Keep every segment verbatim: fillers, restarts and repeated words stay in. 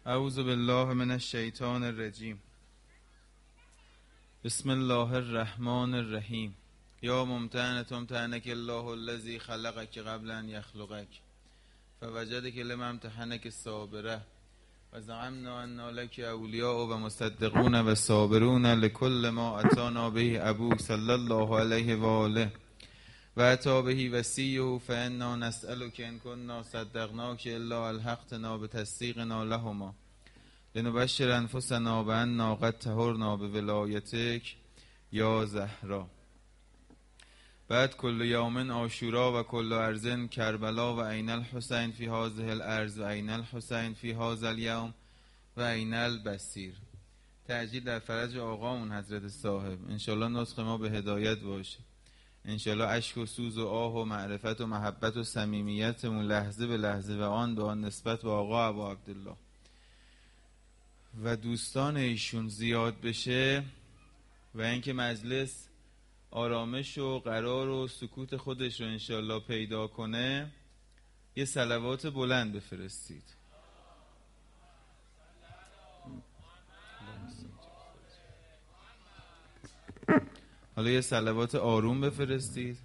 اعوذ بالله من الشیطان الرجیم. بسم الله الرحمن الرحیم. یا ممتحن تمتحنک الله الذی خلقک قبل ان یخلقک فوجدک لما امتحنک صابره و زعمنا ان لک اولیاء و مصدقون و صابرون لکل ما اتانا به ابوک صلی الله علیه و آله و اتی به وصیه فانا نسألک ان کنا صدقناک الا الحقتنا بتصدیقنا لهما لنبشر انفسنا بأننا قد طهرنا بولایتک یا زهرا. بعد کل یوم عاشورا و کل ارض کربلا و عین الحسین فی هذه الارض و عین الحسین فی هذا اليوم و عین البصیر. تعجیل در فرج آقامون حضرت صاحب، انشالله نسخ ما به هدایت باشه، انشالله اشک و سوز و آه و معرفت و محبت و صمیمیتمون لحظه به لحظه و آن به آن نسبت به آقا ابو عبدالله و دوستان ایشون زیاد بشه و اینکه مجلس آرامش و قرار و سکوت خودش رو انشالله پیدا کنه، یه صلوات بلند بفرستید. حالا یه صلوات آروم بفرستید.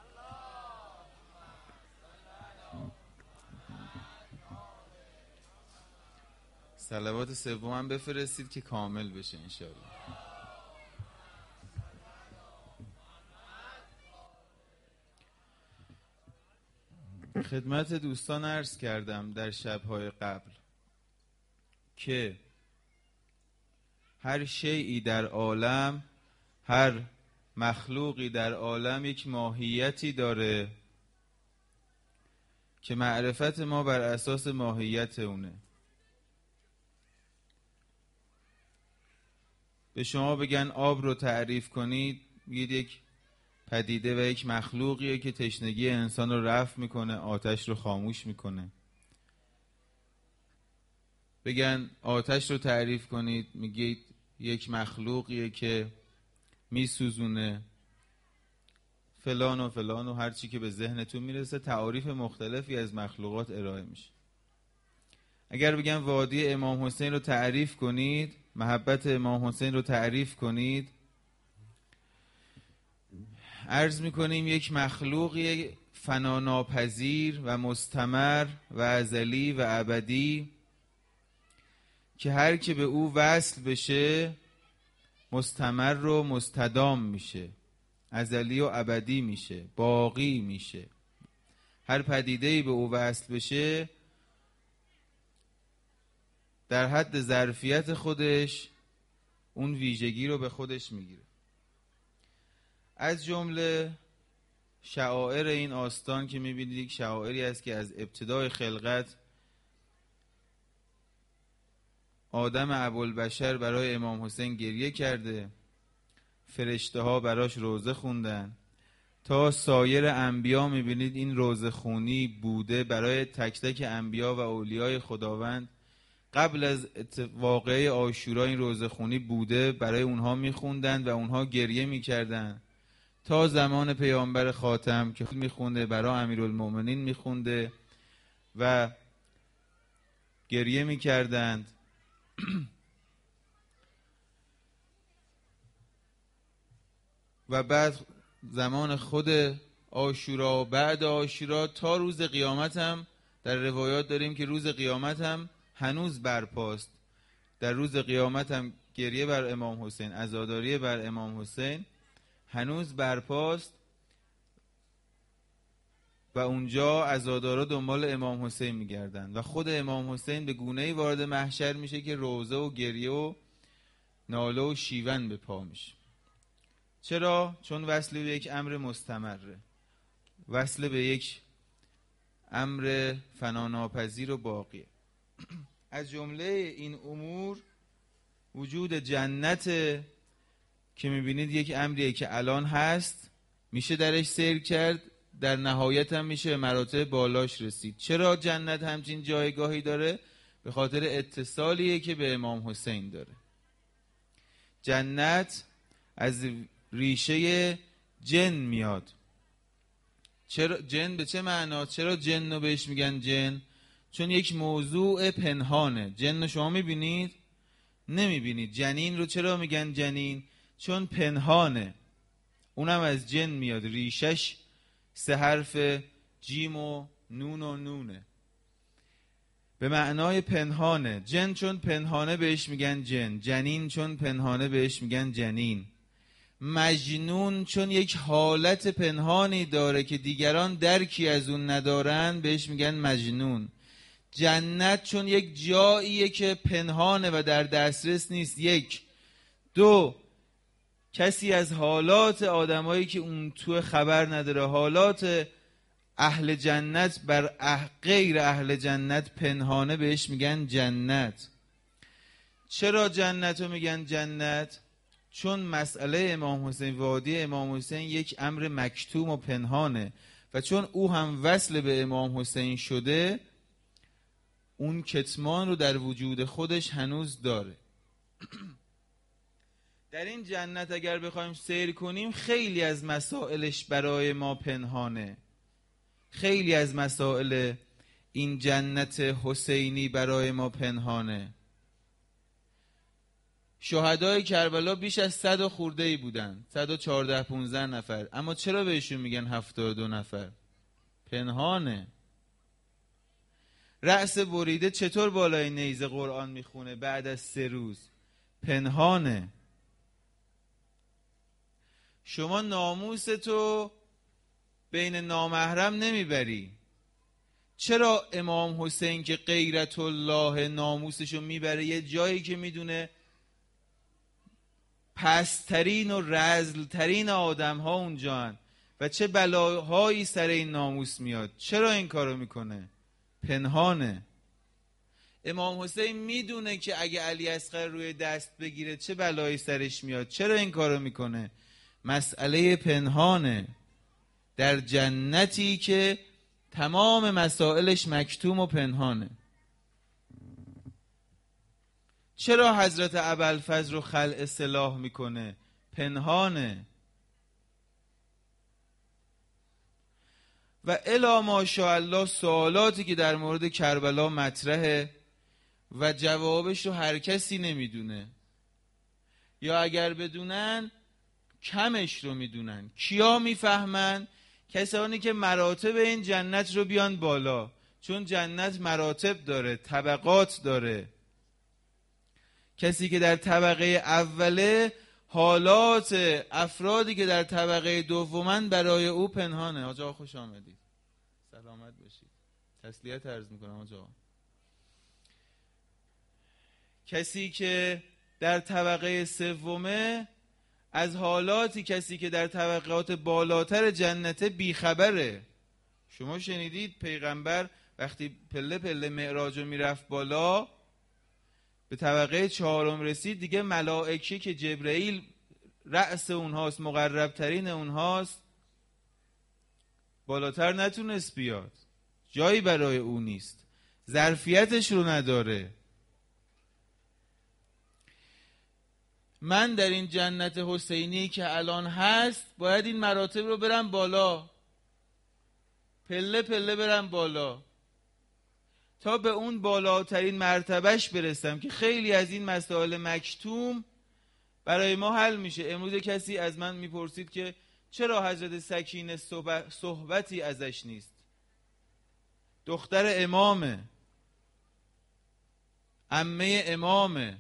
صلوات سوم هم بفرستید که کامل بشه انشاءالله. خدمت دوستان عرض کردم در شبهای قبل که هر شیئی در عالم، هر مخلوقی در عالم یک ماهیتی داره که معرفت ما بر اساس ماهیت اونه. به شما بگن آب رو تعریف کنید، میگید یک پدیده و یک مخلوقیه که تشنگی انسان رو رفع میکنه، آتش رو خاموش میکنه. بگن آتش رو تعریف کنید، میگید یک مخلوقیه که میسوزونه، فلان و فلان و هر چی که به ذهنتون میرسه. تعاریف مختلفی از مخلوقات ارائه میشه. اگر بگن وادی امام حسین رو تعریف کنید، محبت امام حسین رو تعریف کنید، عرض میکنیم یک مخلوقی فناناپذیر و مستمر و ازلی و ابدی که هر که به او وصل بشه مستمر و مستدام میشه، ازلی و ابدی میشه، باقی میشه. هر پدیده‌ای به او وصل بشه در حد ظرفیت خودش اون ویژگی رو به خودش میگیره. از جمله شعائر این آستان که میبینید یک شعائری است که از ابتدای خلقت آدم ابوالبشر برای امام حسین گریه کرده، فرشته ها براش روزه خوندن، تا سایر انبیا میبینید این روزه خونی بوده برای تک تک انبیا و اولیای خداوند. قبل از واقعه عاشورا این روزه خونی بوده، برای اونها میخوندن و اونها گریه میکردن تا زمان پیامبر خاتم که خود میخونده، برای امیرالمومنین میخونده و گریه میکردند. و بعد زمان خود عاشورا و بعد عاشورا تا روز قیامت هم در روایات داریم که روز قیامت هم هنوز برپاست. در روز قیامت هم گریه بر امام حسین، عزاداری بر امام حسین هنوز برپاست و اونجا عزادارا دنبال امام حسین میگردن و خود امام حسین به گونه‌ای وارد محشر میشه که روزه و گریه و ناله و شیون به پا میشه. چرا؟ چون وصل به یک امر مستمره، وصل به یک امر فناناپذیر و باقیه. از جمله این امور وجود جنت که میبینید یک امریه که الان هست، میشه درش سیر کرد، در نهایت هم میشه به مراتب بالاش رسید. چرا جنت همچین جایگاهی داره؟ به خاطر اتصالیه که به امام حسین داره. جنت از ریشه جن میاد. چرا جن؟ به چه معنا؟ چرا جن رو بهش میگن جن؟ چون یک موضوع پنهانه. جن رو شما میبینید؟ نمیبینید. جنین رو چرا میگن جنین؟ چون پنهانه. اونم از جن میاد، ریشش سه حرف جیم و نون و نونه، به معنای پنهانه. جن چون پنهانه بهش میگن جن. جنین چون پنهانه بهش میگن جنین. مجنون چون یک حالت پنهانی داره که دیگران درکی از اون ندارن بهش میگن مجنون. جنت چون یک جاییه که پنهانه و در دسترس نیست. یک. دو، کسی از حالات آدمایی که اون تو خبر نداره، حالات اهل جنت بر اح... غیر اهل جنت پنهانه بهش میگن جنت. چرا جنت رو میگن جنت؟ چون مسئله امام حسین، وادی امام حسین یک امر مکتوم و پنهانه و چون او هم وصل به امام حسین شده، اون کتمان رو در وجود خودش هنوز داره. در این جنت اگر بخوایم سیر کنیم خیلی از مسائلش برای ما پنهانه. خیلی از مسائل این جنت حسینی برای ما پنهانه. شهدای کربلا بیش از صد و خورده ای بودن، صد و چهارده پونزده نفر، اما چرا بهشون میگن هفتاد و دو نفر؟ پنهانه. رأس بریده چطور بالای نیزه قرآن میخونه بعد از سه روز؟ پنهانه. شما ناموس تو بین نامحرم نمیبری. چرا امام حسین که غیرت الله ناموسشو میبره یه جایی که میدونه پسترین و رذلترین آدم ها اونجا هن و چه بلاهایی سر این ناموس میاد؟ چرا این کارو میکنه؟ پنهانه. امام حسین میدونه که اگه علی اصغر روی دست بگیره چه بلایی سرش میاد. چرا این کارو میکنه؟ مسئله پنهانه. در جنتی که تمام مسائلش مکتوم و پنهانه. چرا حضرت ابوالفضل رو خلع اصلاح میکنه؟ پنهانه. و الا ماشاءالله سوالاتی که در مورد کربلا مطرحه و جوابش رو هر کسی نمیدونه، یا اگر بدونن کمش رو میدونن. کیا میفهمن؟ کسانی که مراتب این جنت رو بیان بالا، چون جنت مراتب داره، طبقات داره. کسی که در طبقه اوله، حالات افرادی که در طبقه دومن برای او پنهانه. آقا خوش آمدید، سلامت باشید، تسلیت عرض میکنم آقا. کسی که در طبقه سومه از حالاتی کسی که در طبقات بالاتر جنت بیخبره. شما شنیدید پیغمبر وقتی پله پله معراج رو میرفت بالا، به طبقه چهارم رسید، دیگه ملائکه که جبرئیل رأس اونهاست، مقرب ترین اونهاست، بالاتر نتونست بیاد. جایی برای او نیست، ظرفیتش رو نداره. من در این جنت حسینی که الان هست باید این مراتب رو برم بالا، پله پله برم بالا تا به اون بالاترین مرتبهش برسم که خیلی از این مسائل مکتوم برای ما حل میشه. امروز کسی از من میپرسید که چرا حضرت سکینه صحبتی ازش نیست؟ دختر امامه، عمه امامه،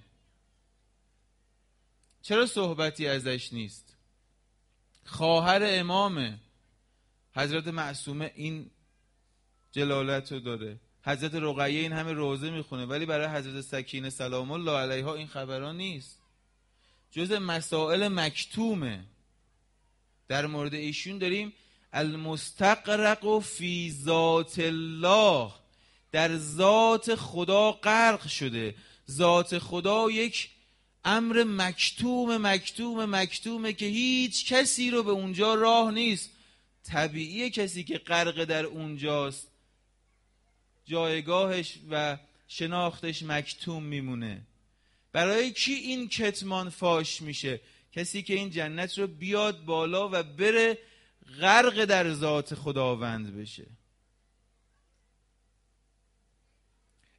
چرا صحبتی ازش نیست؟ خواهر امامه. حضرت معصومه این جلالت رو داره، حضرت رقیه این همه روزه میخونه، ولی برای حضرت سکینه سلام الله علیها این خبران نیست. جز مسائل مکتومه. در مورد ایشون داریم المستغرق فی ذات الله، در ذات خدا غرق شده. ذات خدا یک امر مکتوم مکتوم مکتومه که هیچ کسی رو به اونجا راه نیست. طبیعیه کسی که غرق در اونجاست جایگاهش و شناختش مکتوم میمونه. برای کی این کتمان فاش میشه؟ کسی که این جنت رو بیاد بالا و بره غرق در ذات خداوند بشه.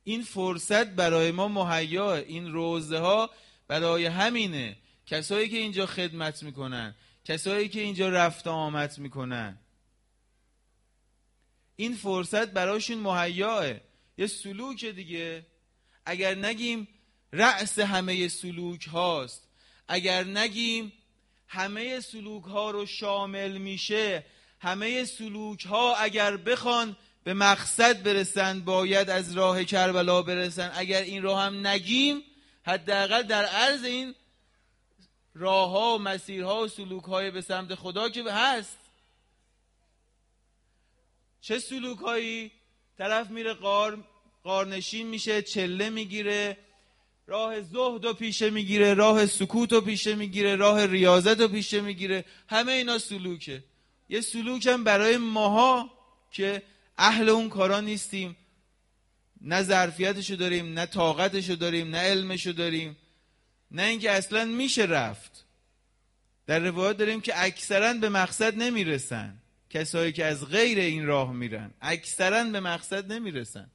این فرصت برای ما مهیا، این روزه ها برای همینه. کسایی که اینجا خدمت میکنن، کسایی که اینجا رفت آمد میکنن، این فرصت براشون مهیاه. یه سلوک دیگه، اگر نگیم رأس همه سلوک هاست، اگر نگیم همه سلوک ها رو شامل میشه، همه سلوک ها اگر بخوان به مقصد برسن باید از راه کربلا برسن، اگر این رو هم نگیم حداقل در عرض این راه ها و مسیرها و سلوک های به سمت خدا که هست. چه سلوک هایی؟ طرف میره غار غارنشین میشه، چله میگیره، راه زهد رو پیشه میگیره، راه سکوت رو پیشه میگیره، راه ریاضت رو پیشه میگیره. همه اینا سلوکه. یه سلوک هم برای ماها که اهل اون کارا نیستیم، نه ظرفیتشو داریم، نه طاقتشو داریم، نه علمشو داریم، نه اینکه اصلا میشه رفت. در روایات داریم که اکثرا به مقصد نمیرسن. کسایی که از غیر این راه میرن اکثرا به مقصد نمیرسن.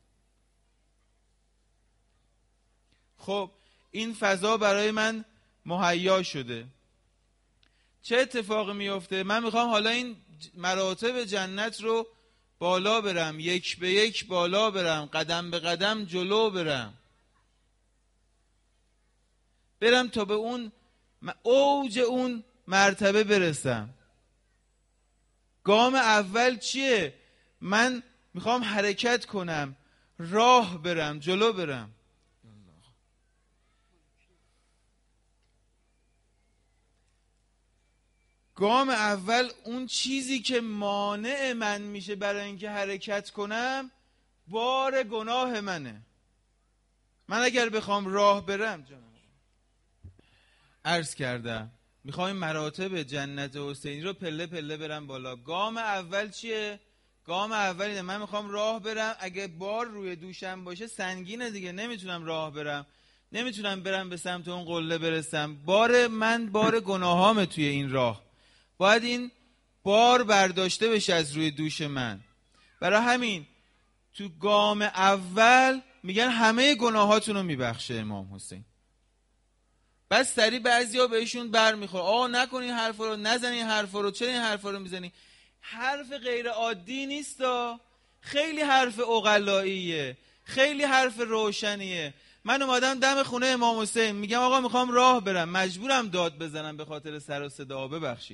خب این فضا برای من مهیا شده. چه اتفاقی میفته؟ من میخوام حالا این مراتب جنت رو بالا برم، یک به یک بالا برم، قدم به قدم جلو برم، برم تا به اون اوج اون مرتبه برسم. گام اول چیه؟ من میخوام حرکت کنم، راه برم، جلو برم. گام اول اون چیزی که مانع من میشه برای اینکه حرکت کنم بار گناه منه. من اگر بخوام راه برم، جانم عرض کردم میخوام مراتب جنت حسینی رو پله پله برم بالا. گام اول چیه؟ گام اول اینه من میخوام راه برم، اگه بار روی دوشم باشه سنگینه دیگه، نمیتونم راه برم، نمیتونم برم به سمت اون قله برسم. بار من بار گناهامه توی این راه، باید این بار برداشته بشه از روی دوش من. برای همین تو گام اول میگن همه گناهاتون رو میبخشه امام حسین. بس سری بعضیا بهشون بر میخوره، آه نکن این حرفا رو، نزن این حرفا رو، چرا این حرفا رو میزنی؟ حرف غیر عادی نیستا، خیلی حرف عقلاییه، خیلی حرف روشنیه. من اومدم دم خونه امام حسین، میگم آقا میخوام راه برم، مجبورم داد بزنم به خاطر سر و صدا، ببخشید،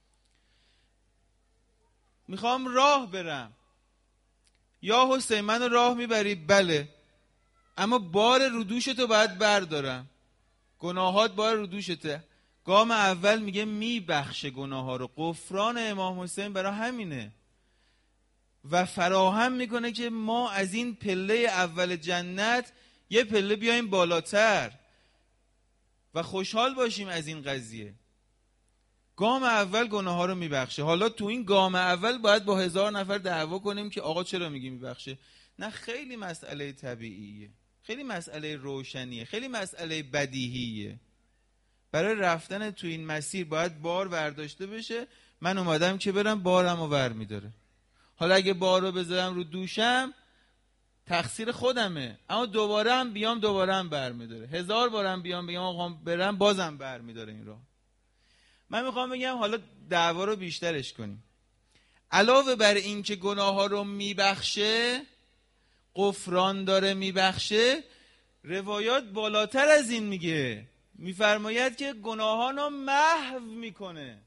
میخوام راه برم. یا حسین منو راه میبری؟ بله، اما بار رو دوشتو باید بردارم، گناهات بار رو دوشته. گام اول میگه میبخشه گناه ها رو. غفران امام حسین برای همینه و فراهم میکنه که ما از این پله اول جنت یه پله بیایم بالاتر و خوشحال باشیم از این قضیه. گام اول گناه ها رو میبخشه. حالا تو این گام اول باید با هزار نفر دعوا کنیم که آقا چرا میگی میبخشه؟ نه، خیلی مسئله طبیعیه، خیلی مسئله روشنیه، خیلی مسئله بدیهیه. برای رفتن تو این مسیر باید بار برداشته بشه. من اومدم که برم بارم رو ور میداره. حالا اگه بار رو بذارم رو دوشم تقصیر خودمه، اما دوباره هم بیام دوباره هم بر میداره. هزار بارم بیام بگم آقا برم بازم بر میداره این راه. من میخوام بگم حالا دعوا رو بیشترش کنیم. علاوه بر این که گناه ها رو میبخشه، غفران داره میبخشه، روایات بالاتر از این میگه، میفرماید که گناهان رو محو میکنه.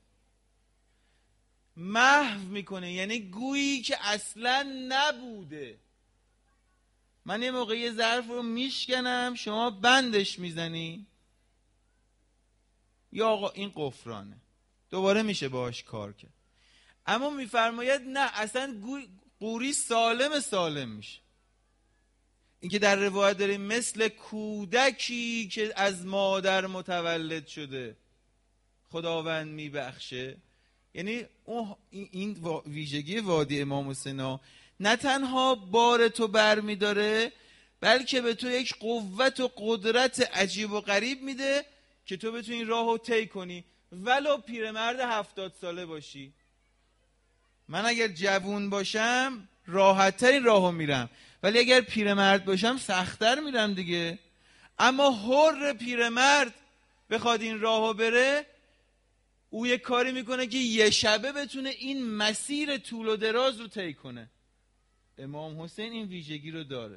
محو میکنه یعنی گویی که اصلا نبوده. من یه موقعی ظرف رو میشکنم، شما بندش میزنی، یا آقا این غفرانه، دوباره میشه باهاش کار کرد. اما میفرماید نه، اصلا قوری سالم سالم میشه. این که در روایت داریم مثل کودکی که از مادر متولد شده خداوند میبخشه. یعنی این ویژگی وادی امام حسین نه تنها بار تو بر میداره، بلکه به تو یک قوت و قدرت عجیب و غریب میده که تو بتونی این راه رو طی کنی، ولو پیرمرد هفتاد ساله باشی. من اگر جوون باشم راحت ترین راه رو میرم، ولی اگر پیرمرد باشم سخت‌تر میرم دیگه. اما حر پیرمرد بخواد این راهو بره، او یک کاری میکنه که یه شبه بتونه این مسیر طول و دراز رو طی کنه. امام حسین این ویژگی رو داره.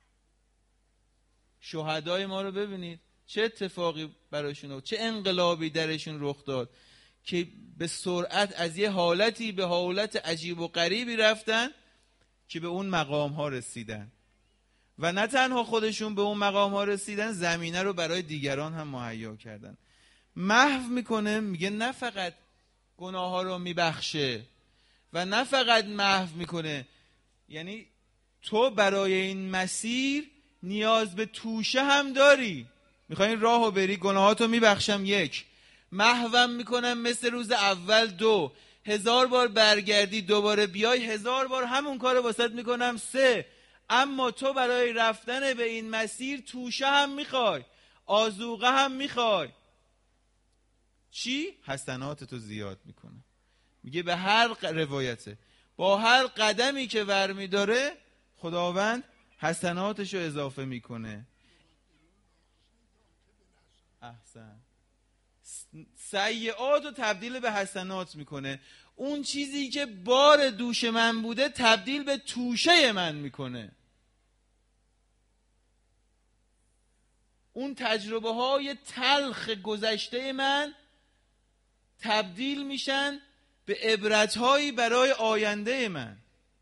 شهدای ما رو ببینید چه اتفاقی براشون، چه انقلابی درشون رخ داد که به سرعت از یه حالتی به حالت عجیب و غریبی رفتن که به اون مقام ها رسیدن. و نه تنها خودشون به اون مقام ها رسیدن، زمینه رو برای دیگران هم مهیا کردن. محو میکنه، میگه نه فقط گناه ها رو میبخشه و نه فقط محو میکنه، یعنی تو برای این مسیر نیاز به توشه هم داری. میخوای این راهو بری، گناهاتو میبخشم یک، محوم میکنم مثل روز اول دو، هزار بار برگردی دوباره بیای هزار بار همون کارو واسط میکنم سه. اما تو برای رفتن به این مسیر توشه هم میخوای، آذوقه هم میخوای. چی؟ حسنات تو زیاد میکنه. میگه به هر روایته با هر قدمی که ور میداره خداوند حسناتشو اضافه میکنه. احسن. سیئات رو تبدیل به حسنات میکنه. اون چیزی که بار دوش من بوده تبدیل به توشه من میکنه. اون تجربه های تلخ گذشته من تبدیل میشن به عبرت هایی برای آینده من.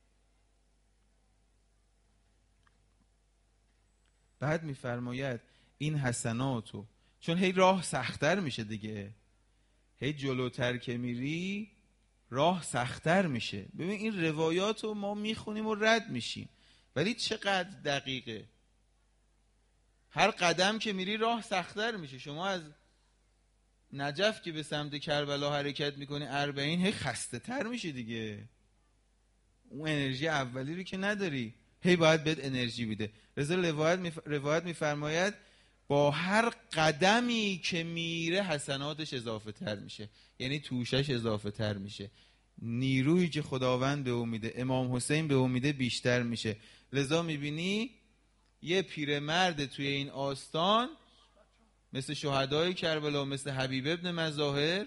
بعد میفرماید این حسناتو، چون هی راه سخت‌تر میشه دیگه، هی جلوتر که میری راه سخت‌تر میشه. ببین این روایاتو ما میخونیم و رد میشیم، ولی چقدر دقیقه. هر قدم که میری راه سخت‌تر میشه. شما از نجف که به سمت کربلا حرکت میکنی اربعین، هی خسته تر میشه دیگه. اون انرژی اولی رو که نداری، هی باید بهت انرژی بده. رضا روایت میف... روایت میفرماید با هر قدمی که میره حسناتش اضافه تر میشه، یعنی توشش اضافه تر میشه. نیرویی که خداوند به او میده، امام حسین به او میده، بیشتر میشه. لذا میبینی یه پیرمرد توی این آستان مثل شهدای کربلا، مثل حبیب ابن مظاهر،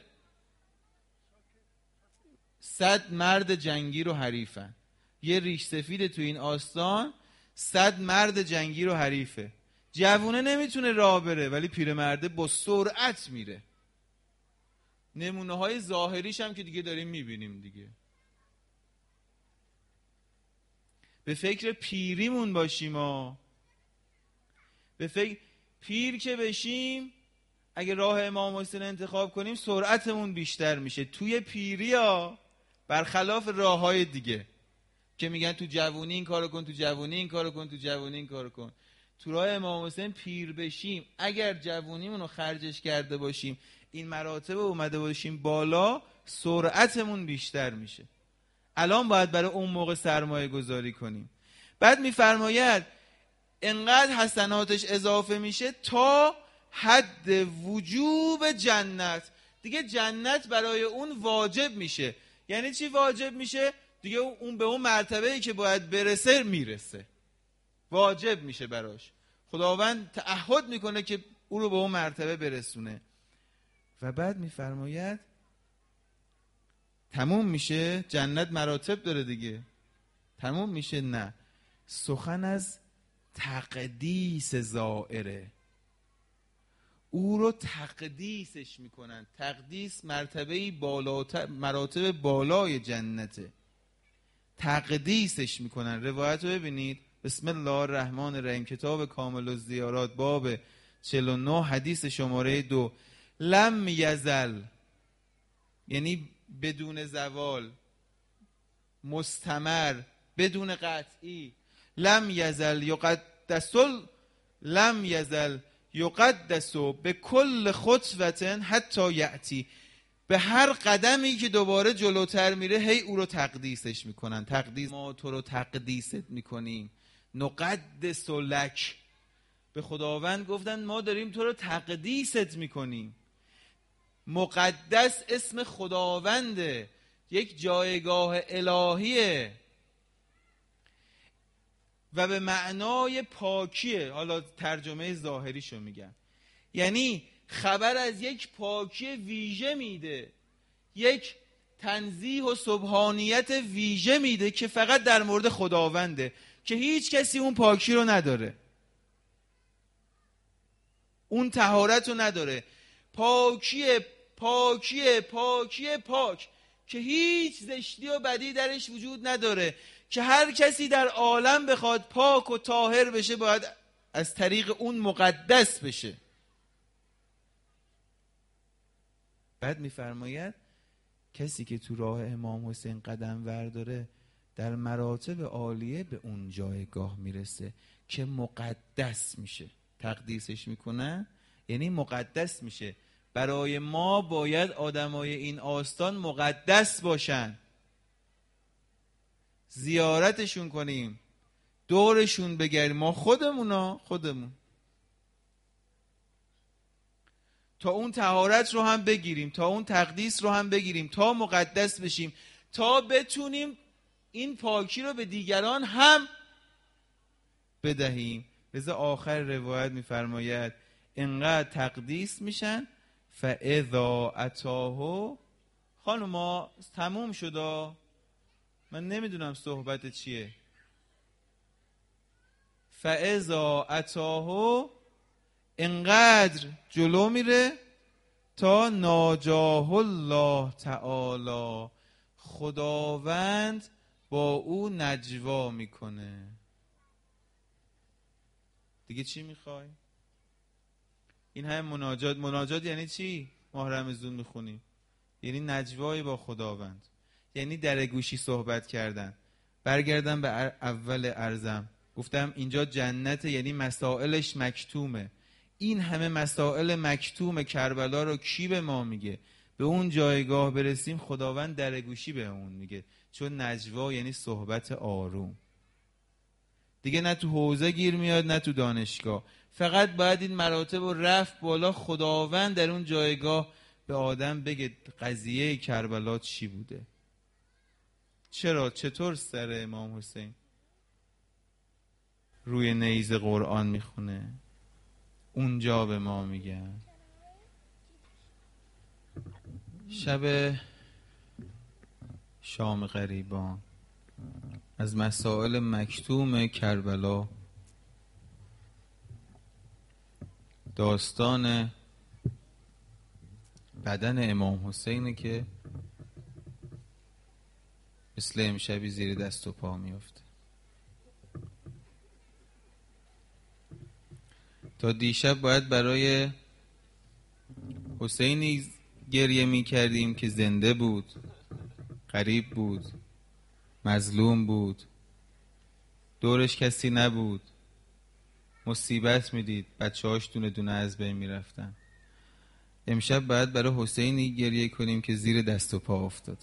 صد مرد جنگی رو حریفن. یه ریش سفید تو این آستان صد مرد جنگی رو حریفه. جوونه نمیتونه راه بره ولی پیرمرده با سرعت میره. نمونه های ظاهریش هم که دیگه داریم میبینیم دیگه. به فکر پیریمون باشیم ها. به فکر پیر که بشیم، اگه راه امام حسین انتخاب کنیم سرعتمون بیشتر میشه توی پیری ها، برخلاف راه های دیگه که میگن تو جوونی این کارو کن، تو جوونی این کارو کن، تو جوونی این کارو کن. تو راه امام حسین پیر بشیم، اگر جوونیمون رو خرجش کرده باشیم، این مراتب اومده باشیم بالا، سرعتمون بیشتر میشه. الان باید برای اون موقع سرمایه گذاری کنیم. بعد میفرماید انقدر حسناتش اضافه میشه تا حد وجوب جنت. دیگه جنت برای اون واجب میشه. یعنی چی واجب میشه؟ دیگه اون به اون مرتبه‌ای که باید برسه میرسه، واجب میشه براش. خداوند تعهد میکنه که او رو به اون مرتبه برسونه. و بعد میفرماید تموم میشه جنت، مراتب داره دیگه. تموم میشه؟ نه، سخن از تقدیس زائره. او رو تقدیسش میکنن. تقدیس مرتبه بالاتر، مراتب بالای جنته. تقدیسش میکنن. روایت رو ببینید. بسم الله الرحمن الرحیم، کتاب کامل الزیارات، باب چهل و نه، حدیث شماره دو. لم یزل، یعنی بدون زوال، مستمر، بدون قطعی. لم یزل یقدس، لم یزل یقدس به کل خطوة حتی یأتی. به هر قدمی که دوباره جلوتر میره هی او رو تقدیسش میکنن. تقدیس، ما تو رو تقدیست میکنیم. نقدس لک، به خداوند گفتن ما داریم تو رو تقدیست میکنیم. مقدس اسم خداونده، یک جایگاه الهیه. و به معنای پاکیه. حالا ترجمه ظاهریشو میگم، یعنی خبر از یک پاکی ویژه میده، یک تنزیه و سبحانیت ویژه میده که فقط در مورد خداونده، که هیچ کسی اون پاکی رو نداره، اون طهارت رو نداره. پاکی پاکی پاکی پاک که هیچ زشتی و بدی درش وجود نداره، که هر کسی در عالم بخواد پاک و طاهر بشه باید از طریق اون مقدس بشه. بعد میفرماید کسی که تو راه امام حسین قدم ورداره در مراتب عالیه به اون جایگاه میرسه که مقدس میشه. تقدیسش میکنه یعنی مقدس میشه. برای ما باید آدمای این آستان مقدس باشن، زیارتشون کنیم، دورشون بگردیم، ما خودمونا خودمون تا اون طهارت رو هم بگیریم، تا اون تقدیس رو هم بگیریم، تا مقدس بشیم، تا بتونیم این پاکی رو به دیگران هم بدهیم. لذا آخر روایت میفرماید انقدر تقدیس میشن فاذا اتاه. خانوما تموم شدا، من نمیدونم صحبت چیه. فاذا اتاه، انقدر جلو میره تا ناجاه الله تعالی، خداوند با او نجوا میکنه. دیگه چی میخوای؟ این همه مناجات. مناجات یعنی چی؟ ماه رمضان میخونیم، یعنی نجوای با خداوند، یعنی در گوشی صحبت کردن. برگردم به اول عرضم، گفتم اینجا جنت، یعنی مسائلش مکتومه. این همه مسائل مکتوم کربلا رو کی به ما میگه؟ به اون جایگاه برسیم خداوند در گوشی به اون میگه، چون نجوا یعنی صحبت آروم. دیگه نه تو حوزه گیر میاد نه تو دانشگاه، فقط باید این مراتب رو رفت بالا، خداوند در اون جایگاه به آدم بگه قضیه کربلا چی بوده، چرا چطور سر امام حسین روی نیزه قرآن میخونه. اونجا به ما میگن. شب شام غریبان از مسائل مکتوم کربلا، داستان بدن امام حسینه که مثل امشبی زیر دست و پا میفته. تا دیشب باید برای حسینی گریه می کردیم که زنده بود، غریب بود، مظلوم بود، دورش کسی نبود، مصیبت میدید، بچه هاش دونه دونه از بین میرفتن. امشب باید برای حسینی گریه کنیم که زیر دست و پا افتاد.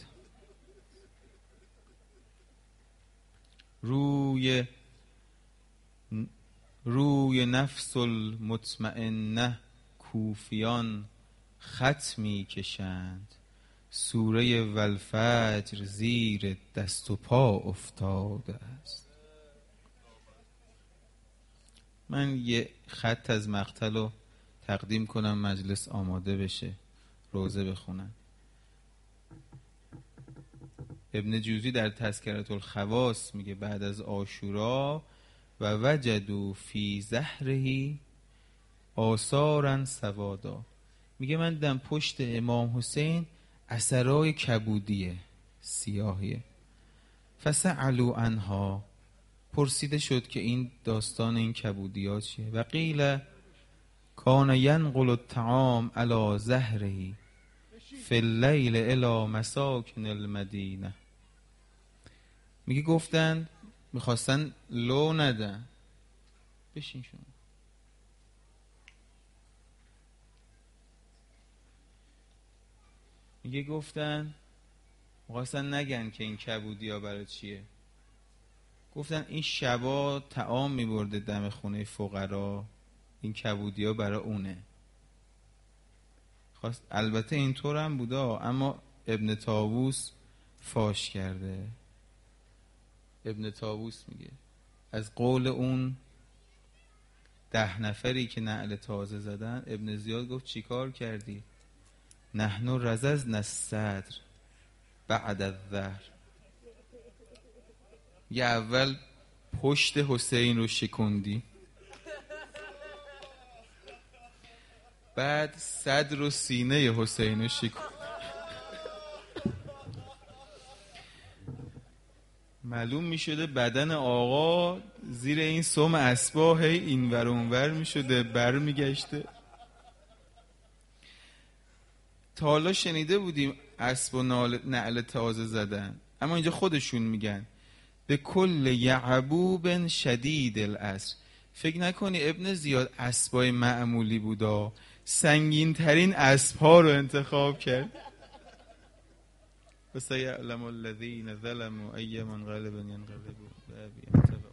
روی روی نفس المطمئنه کوفیان خط می کشند، سوره والفجر زیر دست و پا افتاده است. من یه خط از مقتل رو تقدیم کنم مجلس آماده بشه، روزه بخونم. ابن جوزی در تذکرة الخواص میگه بعد از عاشورا و وجدوا فی زهره آثارا سوادا، میگه من دیدم پشت امام حسین اثرای کبودیه، سیاهیه. فسألوا عنها، پرسیده شد که این داستان این کبودی ها چیه؟ و قیل کان ینقل الطعام علی زهره فی اللیل الی مساکن المدینه. میگه گفتن میخواستن لو ندن. بشین شما. میگه گفتن میخواستن نگن که این کبودی ها برای چیه. گفتن این شبا طعام میبرده دم خونه فقرا، این کبودی ها برای اونه. خواست البته اینطور هم بوده، اما ابن طاووس فاش کرده. ابن طاووس میگه از قول اون ده نفری که نعل تازه زدن، ابن زیاد گفت چی کار کردی؟ نحن رززنا الصدر بعد الظهر. یه اول پشت حسین رو شکندی، بعد صدر و سینه حسین رو شکند. معلوم می شده بدن آقا زیر این سم اسباه این ور اون ور می شده، بر می گشته. تا حالا شنیده بودیم اسب و نعل تازه زدن، اما اینجا خودشون میگن به کل یعبوب شدید الاسر. فکر نکنی ابن زیاد اسبای معمولی بودا، سنگین ترین اسبها رو انتخاب کرد. وسيعلم الذين ظلموا أي منقلب ينقلبون